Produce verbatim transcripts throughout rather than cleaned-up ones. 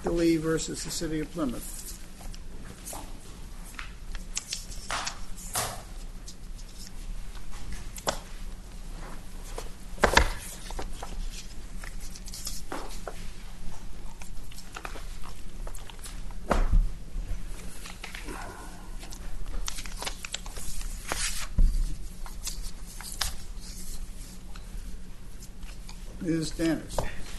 DeLee versus the City of Plymouth. Miz Dennis.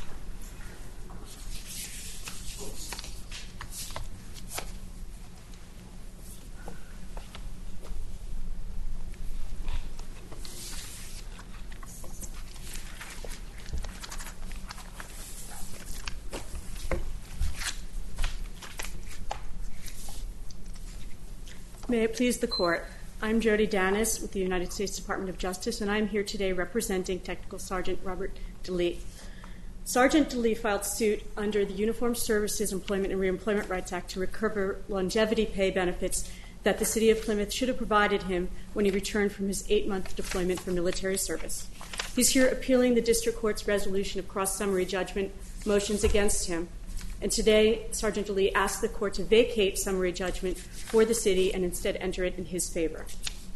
May it please the Court. I'm Jody Danis with the United States Department of Justice, and I'm here today representing Technical Sergeant Robert DeLee. Sergeant DeLee filed suit under the Uniformed Services Employment and Reemployment Rights Act to recover longevity pay benefits that the City of Plymouth should have provided him when he returned from his eight-month deployment for military service. He's here appealing the District Court's resolution of cross-summary judgment motions against him. And today, Sergeant DeLee asked the Court to vacate summary judgment for the City and instead enter it in his favor.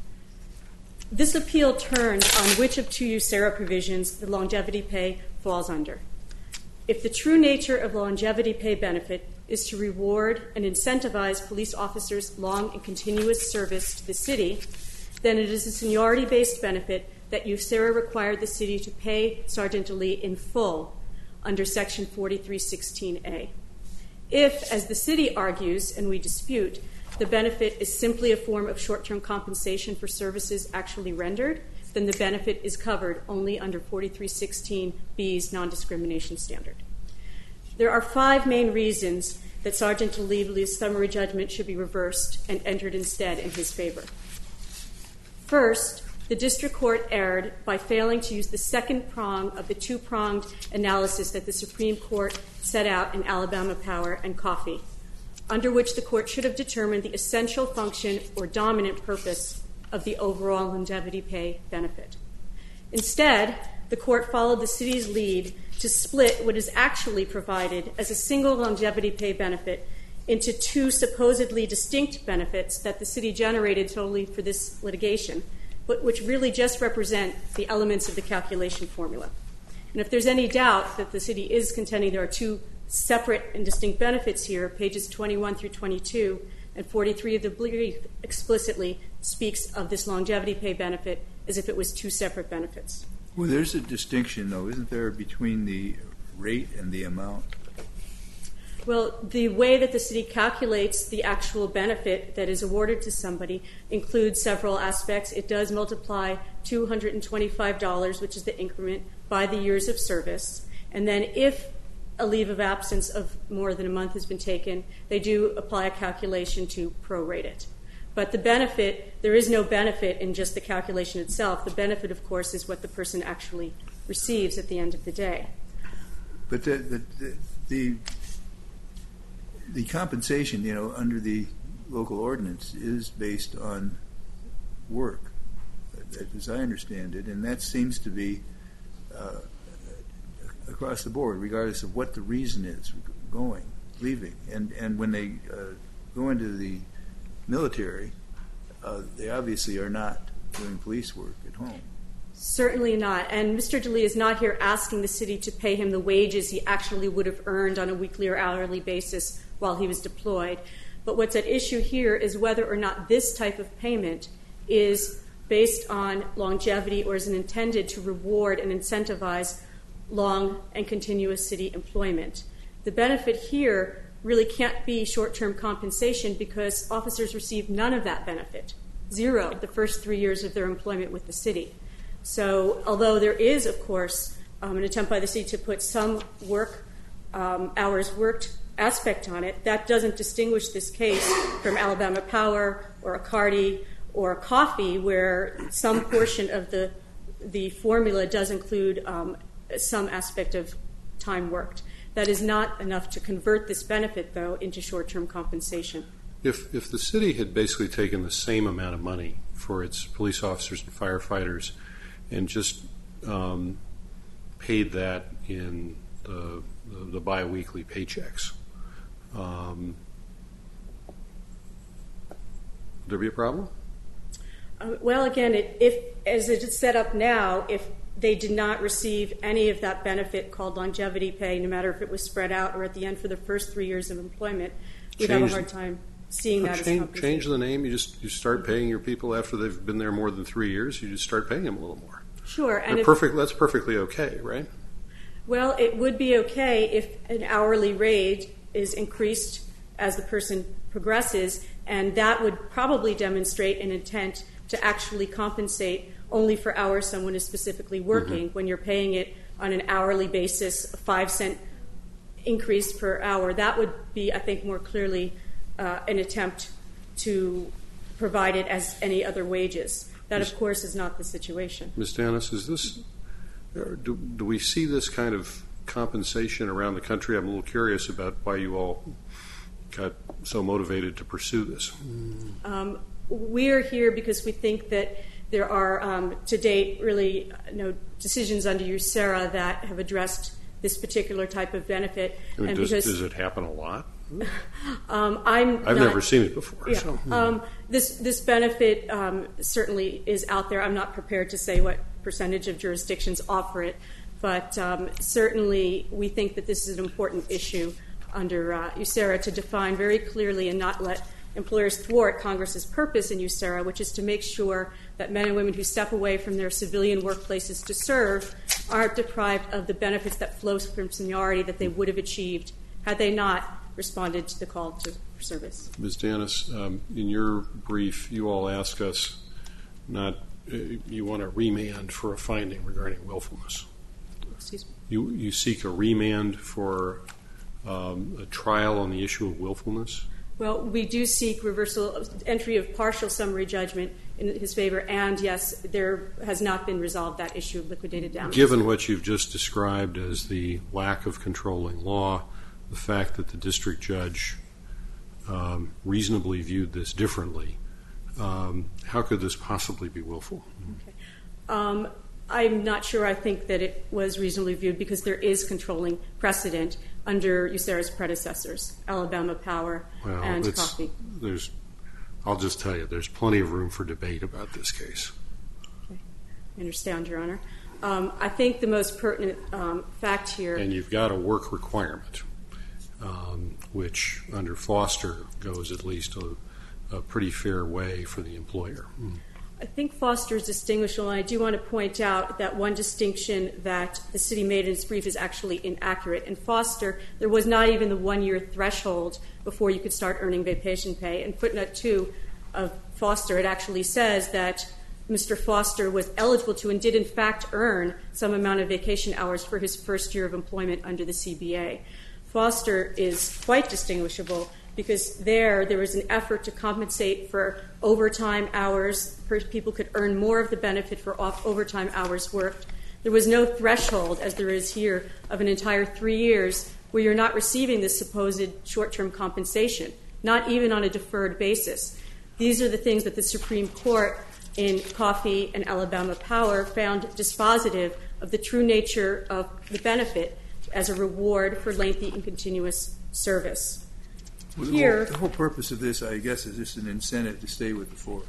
This appeal turns on which of two U S E R A provisions the longevity pay falls under. If the true nature of longevity pay benefit is to reward and incentivize police officers' long and continuous service to the City, then it is a seniority-based benefit that U S E R A required the City to pay Sergeant DeLee in full under Section forty-three sixteen A. If, as the City argues, and we dispute, the benefit is simply a form of short-term compensation for services actually rendered, then the benefit is covered only under forty-three sixteen B's non-discrimination standard. There are five main reasons that Sergeant DeLee's summary judgment should be reversed and entered instead in his favor. First, the District Court erred by failing to use the second prong of the two-pronged analysis that the Supreme Court set out in Alabama Power and Coffey, under which the Court should have determined the essential function or dominant purpose of the overall longevity pay benefit. Instead, the Court followed the City's lead to split what is actually provided as a single longevity pay benefit into two supposedly distinct benefits that the City generated solely for this litigation, but which really just represent the elements of the calculation formula. And if there's any doubt that the City is contending there are two separate and distinct benefits here, pages twenty-one through twenty-two and forty-three of the brief explicitly speaks of this longevity pay benefit as if it was two separate benefits. Well, there's a distinction, though, isn't there, between the rate and the amount? Well, the way that the City calculates the actual benefit that is awarded to somebody includes several aspects. It does multiply two hundred twenty-five dollars, which is the increment, by the years of service. And then if a leave of absence of more than a month has been taken, they do apply a calculation to prorate it. But the benefit, there is no benefit in just the calculation itself. The benefit, of course, is what the person actually receives at the end of the day. But the the the, the The compensation, you know, under the local ordinance is based on work, as I understand it, and that seems to be uh, across the board, regardless of what the reason is going, leaving. And and when they uh, go into the military, uh, they obviously are not doing police work at home. Certainly not. And Mister DeLee is not here asking the City to pay him the wages he actually would have earned on a weekly or hourly basis while he was deployed. But what's at issue here is whether or not this type of payment is based on longevity or is intended to reward and incentivize long and continuous City employment. The benefit here really can't be short-term compensation because officers receive none of that benefit, zero, the first three years of their employment with the City. So although there is, of course, um, an attempt by the City to put some work, um, hours worked aspect on it, that doesn't distinguish this case from Alabama Power or a Cardi or a Coffey, where some portion of the the formula does include um, some aspect of time worked. That is not enough to convert this benefit, though, into short-term compensation. If if the City had basically taken the same amount of money for its police officers and firefighters and just um, paid that in the, the, the biweekly paychecks, um, would there be a problem? Uh, well, again, it, if as it's set up now, if they did not receive any of that benefit called longevity pay, no matter if it was spread out or at the end for the first three years of employment, we'd have a Change- hard time seeing that as Change, compensation. change the name. You just you start paying your people after they've been there more than three years. You just start paying them a little more. Sure, and They're if, perfect. That's perfectly okay, right? well, it would be okay if an hourly rate is increased as the person progresses, and that would probably demonstrate an intent to actually compensate only for hours someone is specifically working. Mm-hmm. When you're paying it on an hourly basis, a five cent increase per hour, that would be, I think, more clearly uh, an attempt to provide it as any other wages. That, of course, is not the situation. Miz Danis, is this? Do, do we see this kind of compensation around the country? I'm a little curious about why you all got so motivated to pursue this. Um, we're here because we think that there are, um, to date, really no decisions under USERRA that have addressed this particular type of benefit. I mean, and does, because, does it happen a lot? um, I'm I've not, never seen it before. Yeah, So. um, this this benefit um, certainly is out there. I'm not prepared to say what percentage of jurisdictions offer it, but um, certainly we think that this is an important issue under uh, USERRA to define very clearly and not let employers thwart Congress's purpose in USERRA, which is to make sure that men and women who step away from their civilian workplaces to serve aren't deprived of the benefits that flow from seniority that they would have achieved had they not responded to the call to service. Miz Danis, um, in your brief, you all ask us not, uh, you want a remand for a finding regarding willfulness. Excuse me. You, you seek a remand for um, a trial on the issue of willfulness? Well, we do seek reversal, entry of partial summary judgment in his favor, and yes, there has not been resolved that issue of liquidated damages. Given what you've just described as the lack of controlling law, the fact that the district judge um, reasonably viewed this differently, um, how could this possibly be willful? Okay. Um, I'm not sure I think that it was reasonably viewed because there is controlling precedent under USERRA's predecessors, Alabama Power Well, and it's, Coffey. There's, I'll just tell you, there's plenty of room for debate about this case. Okay. I understand, Your Honor. Um, I think the most pertinent um, fact here... And you've got a work requirement, um, which under Foster goes at least a, a pretty fair way for the employer. Mm. I think Foster is distinguishable, and I do want to point out that one distinction that the city made in its brief is actually inaccurate. In Foster, there was not even the one-year threshold before you could start earning vacation pay. In footnote two of Foster, it actually says that Mister Foster was eligible to and did in fact earn some amount of vacation hours for his first year of employment under the C B A. Foster is quite distinguishable because there, there was an effort to compensate for overtime hours. People could earn more of the benefit for off overtime hours worked. There was no threshold, as there is here, of an entire three years where you're not receiving this supposed short-term compensation, not even on a deferred basis. These are the things that the Supreme Court in Coffey and Alabama Power found dispositive of the true nature of the benefit as a reward for lengthy and continuous service. Well, Here, the, whole, the whole purpose of this, I guess, is just an incentive to stay with the force.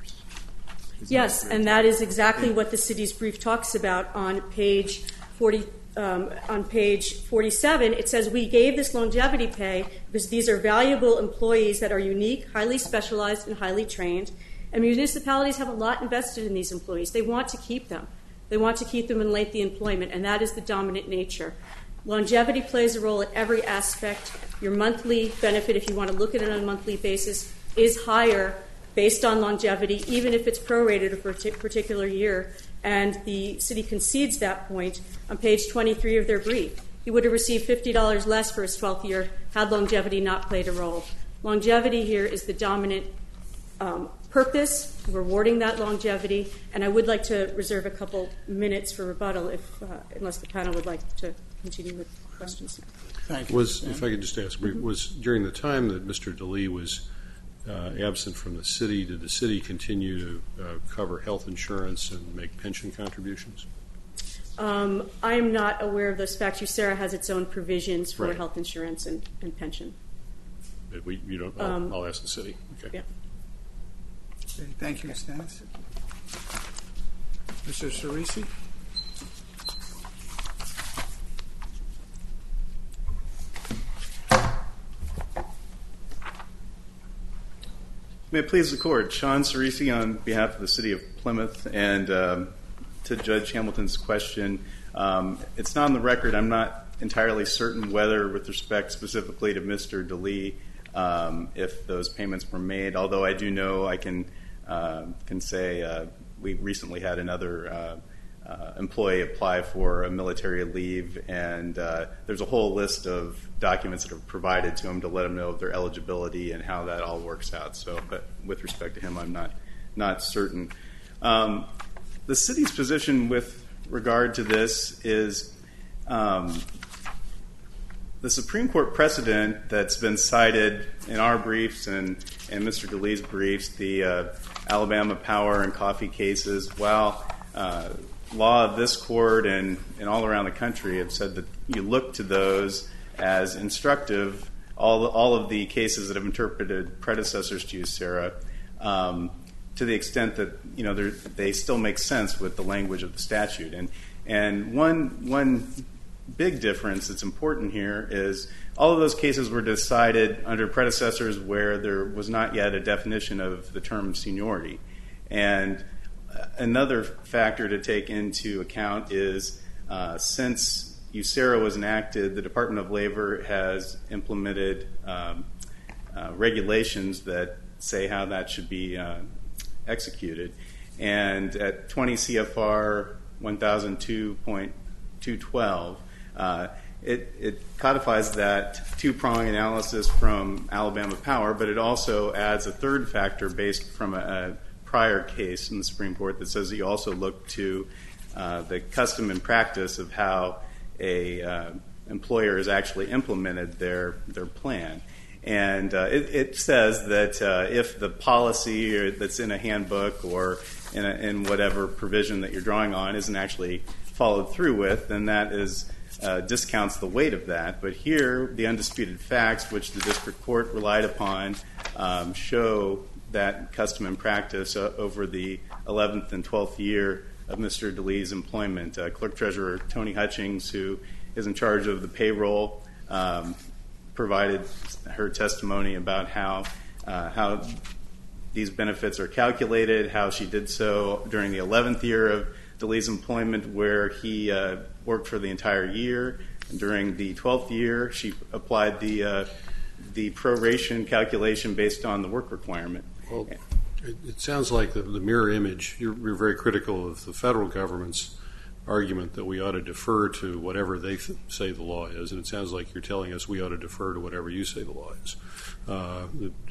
Isn't yes, that and that is exactly what the city's brief talks about on page forty. Um, on page forty-seven, it says we gave this longevity pay because these are valuable employees that are unique, highly specialized, and highly trained. And municipalities have a lot invested in these employees. They want to keep them. They want to keep them in lengthy employment, and that is the dominant nature. Longevity plays a role at every aspect. Your monthly benefit, if you want to look at it on a monthly basis, is higher based on longevity, even if it's prorated for a particular year. And the city concedes that point on page twenty-three of their brief. He would have received fifty dollars less for his twelfth year had longevity not played a role. Longevity here is the dominant um, purpose, rewarding that longevity. And I would like to reserve a couple minutes for rebuttal, if, uh, unless the panel would like to continue with questions. Thank you. Was, if I could just ask, was during the time that Mister DeLee was uh, absent from the city, did the city continue to uh, cover health insurance and make pension contributions? Um, I'm not aware of those facts. USERRA has its own provisions for Right. health insurance and, and pension. We, you don't, I'll, Um, I'll ask the city. Okay. Yeah. Okay, thank you, Miz Dennis. Mister Cerisi? May it please the Court, Sean Cerisi on behalf of the City of Plymouth, and um, to Judge Hamilton's question, um, it's not on the record. I'm not entirely certain whether, with respect specifically to Mister DeLee, um, if those payments were made, although I do know I can, uh, can say uh, we recently had another uh, uh, employee apply for a military leave, and uh, there's a whole list of documents that are provided to him to let him know of their eligibility and how that all works out. So, but with respect to him, I'm not not certain. Um, the city's position with regard to this is um, the Supreme Court precedent that's been cited in our briefs and, and Mister DeLee's briefs, the uh, Alabama Power and Coffee cases, while uh, law of this court and, and all around the country have said that you look to those as instructive, all all of the cases that have interpreted predecessors to you, Sarah, um, to the extent that you know they still make sense with the language of the statute. And and one one big difference that's important here is all of those cases were decided under predecessors where there was not yet a definition of the term seniority. And another factor to take into account is uh, since U S E R A was enacted, the Department of Labor has implemented um, uh, regulations that say how that should be uh, executed. And at twenty C F R one thousand two point two twelve, uh, it, it codifies that two-prong analysis from Alabama Power, but it also adds a third factor based from a, a prior case in the Supreme Court that says that you also look to uh, the custom and practice of how a uh, employer has actually implemented their their plan. And uh, it, it says that uh, if the policy or that's in a handbook or in, a, in whatever provision that you're drawing on isn't actually followed through with, then that is uh, discounts the weight of that. But here, the undisputed facts, which the district court relied upon, um, show that custom and practice uh, over the eleventh and twelfth year of Mister DeLee's employment. Uh, Clerk Treasurer Tony Hutchings, who is in charge of the payroll, um, provided her testimony about how uh, how these benefits are calculated, how she did so during the eleventh year of DeLee's employment where he uh, worked for the entire year. And during the twelfth year, she applied the, uh, the proration calculation based on the work requirement. Well, it, it sounds like the, the mirror image. You're, you're very critical of the federal government's argument that we ought to defer to whatever they th- say the law is, and it sounds like you're telling us we ought to defer to whatever you say the law is, uh,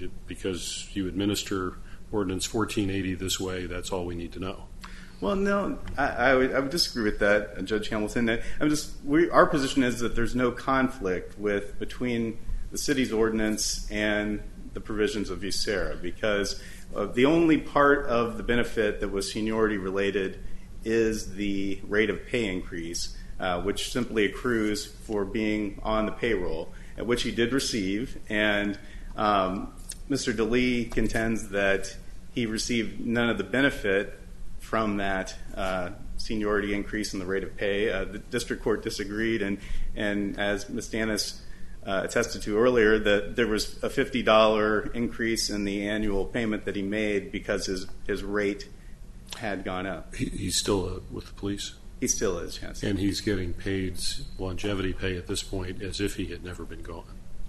because you administer Ordinance fourteen eighty this way. That's all we need to know. Well, no, I, I, would, I would disagree with that, Judge Hamilton. I'm just we, our position is that there's no conflict with between the city's ordinance and the provisions of U S E R A, because uh, the only part of the benefit that was seniority related is the rate of pay increase, uh, which simply accrues for being on the payroll, at which he did receive. And um, Mister DeLee contends that he received none of the benefit from that uh, seniority increase in the rate of pay. Uh, the district court disagreed, and, and as Miz Danis uh, attested to earlier, that there was a fifty dollars increase in the annual payment that he made because his, his rate had gone up. He, he's still uh, with the police? He still is, yes. And he's getting paid longevity pay at this point as if he had never been gone.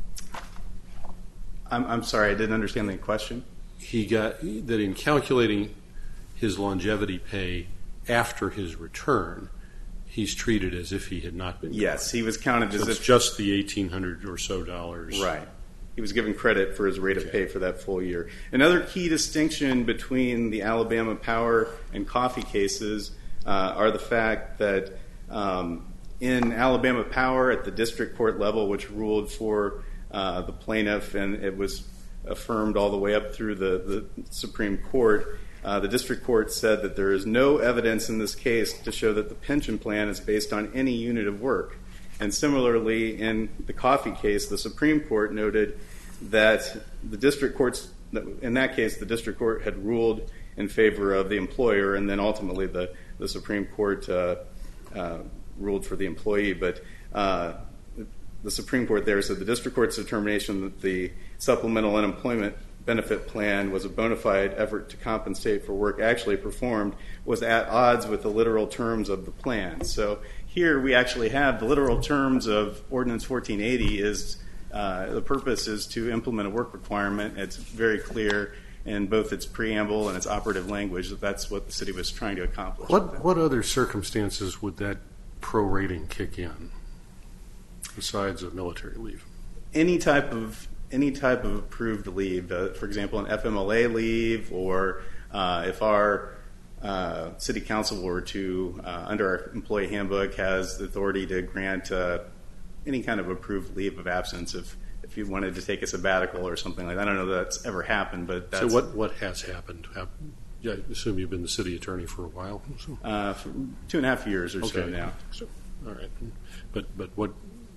I'm, I'm sorry, I didn't understand the question. He got that in calculating his longevity pay after his return, he's treated as if he had not been gone. Yes, he was counted so as it's if just the eighteen hundred or so dollars. Right. He was given credit for his rate Okay. of pay for that full year. Another key distinction between the Alabama Power and Coffee cases uh, are the fact that um, in Alabama Power at the district court level, which ruled for uh, the plaintiff, and it was affirmed all the way up through the, the Supreme Court, uh, the district court said that there is no evidence in this case to show that the pension plan is based on any unit of work. And similarly, in the Coffee case, the Supreme Court noted that the district courts, in that case, the district court had ruled in favor of the employer, and then ultimately the, the Supreme Court uh, uh, ruled for the employee. But uh, the Supreme Court there said the district court's determination that the supplemental unemployment benefit plan was a bona fide effort to compensate for work actually performed was at odds with the literal terms of the plan. So here we actually have the literal terms of Ordinance fourteen eighty is uh, the purpose is to implement a work requirement. It's very clear in both its preamble and its operative language that that's what the city was trying to accomplish. What what other circumstances would that prorating kick in besides a military leave? Any type of any type of approved leave, uh, for example, an F M L A leave, or uh, if our uh, city council were to, uh, under our employee handbook, has the authority to grant uh, any kind of approved leave of absence if, if you wanted to take a sabbatical or something like that. I don't know that that's ever happened, but that's... So what, what has happened? How, yeah, I assume you've been the city attorney for a while. So. Uh, for two and a half years or so Okay. now. So, all right. But, but what...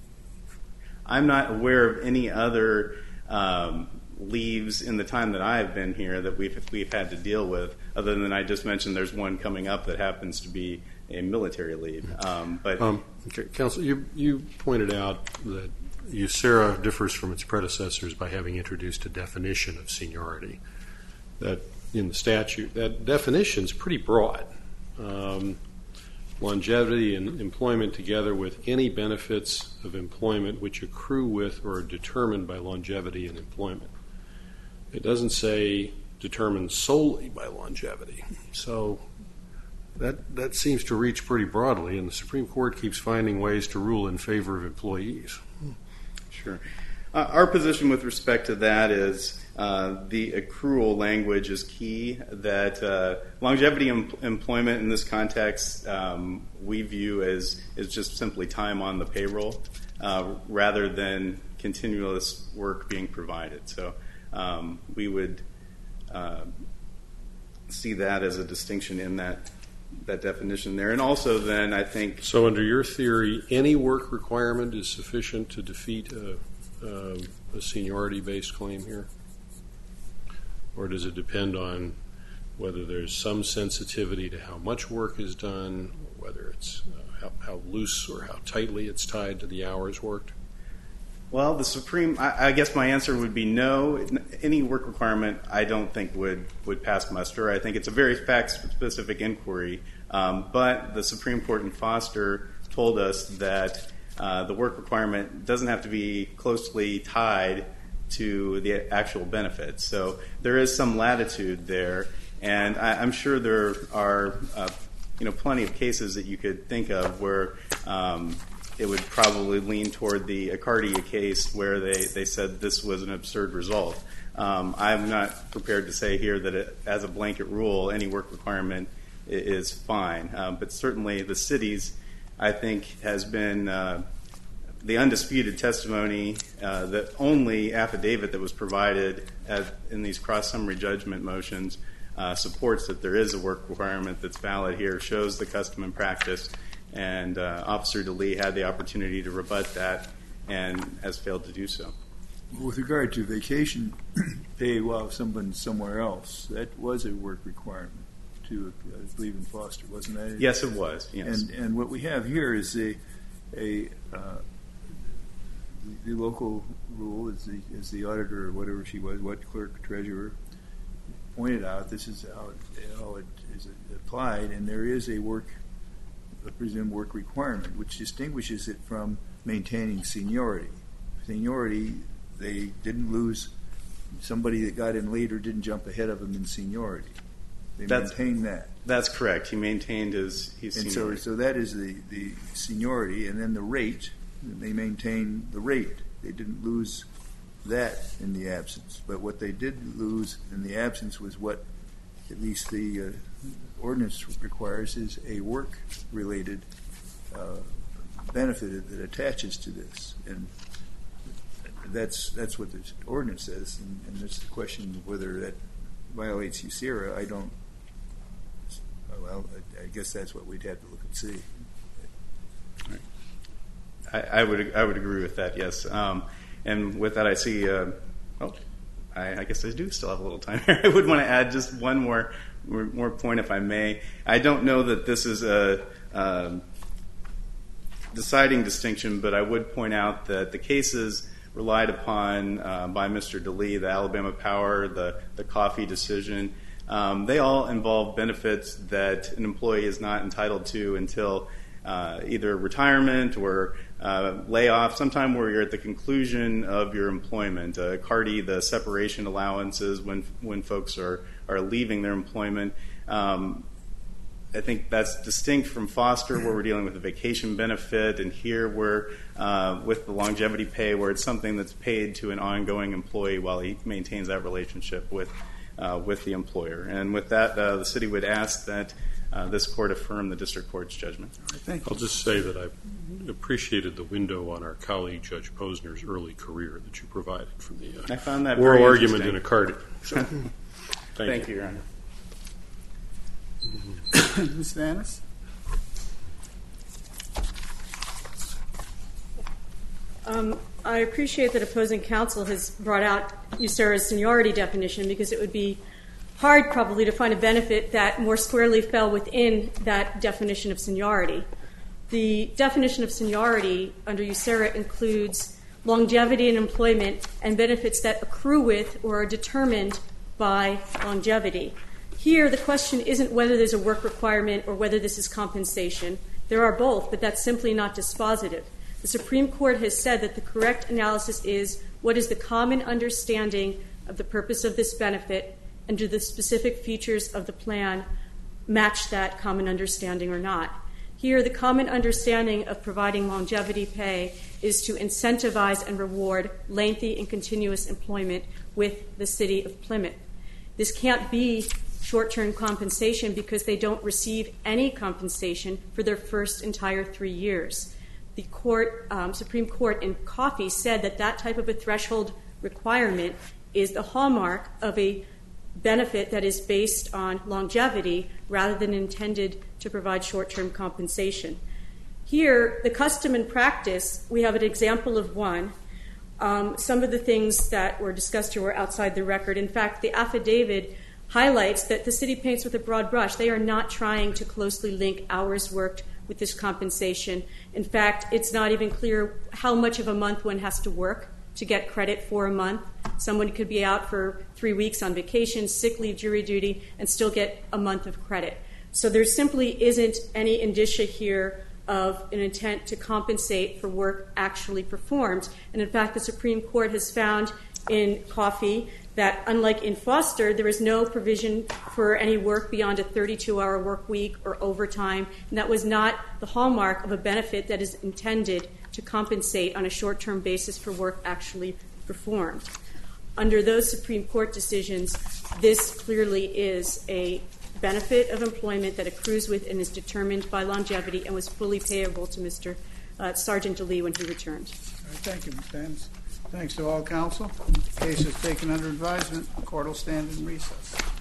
I'm not aware of any other um, leaves in the time that I've been here that we've we've had to deal with, other than I just mentioned there's one coming up that happens to be a military leave. Um, but Um, okay, Counsel, you, you pointed out that USERRA differs from its predecessors by having introduced a definition of seniority that in the statute. That definition is pretty broad. Um, longevity and employment together with any benefits of employment which accrue with or are determined by longevity and employment. It doesn't say determined solely by longevity. So that that seems to reach pretty broadly, and the Supreme Court keeps finding ways to rule in favor of employees. Sure. Uh, our position with respect to that is uh, the accrual language is key, that uh, longevity em- employment in this context um, we view as, as just simply time on the payroll uh, rather than continuous work being provided. So um, we would uh, see that as a distinction in that that definition there. And also then I think... So under your theory, any work requirement is sufficient to defeat a, a, a seniority-based claim here? Or does it depend on whether there's some sensitivity to how much work is done, or whether it's uh, how, how loose or how tightly it's tied to the hours worked? Well, the Supreme, I, I guess my answer would be no. Any work requirement I don't think would, would pass muster. I think it's a very fact-specific inquiry. Um, but the Supreme Court in Foster told us that uh, the work requirement doesn't have to be closely tied to the actual benefits. So there is some latitude there. And I, I'm sure there are uh, you know, plenty of cases that you could think of where um, it would probably lean toward the Accardia case where they, they said this was an absurd result. Um, I'm not prepared to say here that it, as a blanket rule, any work requirement is fine. Um, but certainly the city's, I think, has been uh, the undisputed testimony, uh, the only affidavit that was provided as, in these cross-summary judgment motions uh, supports that there is a work requirement that's valid here, shows the custom and practice. And uh, Officer DeLee had the opportunity to rebut that and has failed to do so. With regard to vacation pay while someone's somewhere else, that was a work requirement to, I believe, in Foster, wasn't that? Yes, it was. Yes. And and what we have here is a a uh, the, the local rule is the is the auditor or whatever she was, what clerk treasurer pointed out. This is how it, how it is applied, and there is a work. A presumed work requirement, which distinguishes it from maintaining seniority. Seniority, they didn't lose somebody that got in later, didn't jump ahead of them in seniority. They That's, maintained that. That's correct. He maintained his, his and seniority. so, so that is the, the seniority, and then the rate. They maintained the rate. They didn't lose that in the absence. But what they did lose in the absence was what, at least the uh, ordinance requires, is a work-related uh, benefit that attaches to this, and that's that's what the ordinance says. And, and it's the question of whether that violates USERRA. I don't. Well, I, I guess that's what we'd have to look and see. Right. I, I would I would agree with that. Yes, um, and with that, I see uh, Oh, I, I guess I do still have a little time here. I would want to add just one more more point, if I may. I don't know that this is a um, deciding distinction, but I would point out that the cases relied upon uh, by Mister DeLee, the Alabama Power, the, the Coffee decision, um, they all involve benefits that an employee is not entitled to until uh, either retirement or uh, layoff, sometime where you're at the conclusion of your employment. Uh, CARDI, the separation allowances when when folks are, are leaving their employment. Um, I think that's distinct from Foster, where we're dealing with a vacation benefit, and here we're uh, with the longevity pay, where it's something that's paid to an ongoing employee while he maintains that relationship with uh, with the employer. And with that, uh, the city would ask that uh, this court affirm the district court's judgment. Thank you. I'll just say that I appreciated the window on our colleague Judge Posner's early career that you provided from the uh, I found that oral very argument in interesting. a CARDI. So, thank, Thank you. you, Your Honor. Miz Vanis? Um, I appreciate that opposing counsel has brought out USERRA's seniority definition, because it would be hard probably to find a benefit that more squarely fell within that definition of seniority. The definition of seniority under USERRA includes longevity in employment and benefits that accrue with or are determined by longevity. Here, the question isn't whether there's a work requirement or whether this is compensation. There are both, but that's simply not dispositive. The Supreme Court has said that the correct analysis is what is the common understanding of the purpose of this benefit, and do the specific features of the plan match that common understanding or not. Here, the common understanding of providing longevity pay is to incentivize and reward lengthy and continuous employment with the city of Plymouth. This can't be short-term compensation because they don't receive any compensation for their first entire three years. The court, um, Supreme Court in Coffey said that that type of a threshold requirement is the hallmark of a benefit that is based on longevity rather than intended to provide short-term compensation. Here, the custom and practice, we have an example of one. Um, some of the things that were discussed here were outside the record. In fact, the affidavit highlights that the city paints with a broad brush. They are not trying to closely link hours worked with this compensation. In fact, it's not even clear how much of a month one has to work to get credit for a month. Someone could be out for three weeks on vacation, sick leave, jury duty, and still get a month of credit. So there simply isn't any indicia here of an intent to compensate for work actually performed. And in fact, the Supreme Court has found in Coffey that unlike in Foster, there is no provision for any work beyond a thirty-two hour work week or overtime, and that was not the hallmark of a benefit that is intended to compensate on a short-term basis for work actually performed. Under those Supreme Court decisions, this clearly is a benefit of employment that accrues with and is determined by longevity and was fully payable to Mister Uh, Sergeant DeLee when he returned. All right, thank you, Miz Vanis. Thanks to all counsel. The case is taken under advisement. The court will stand in recess.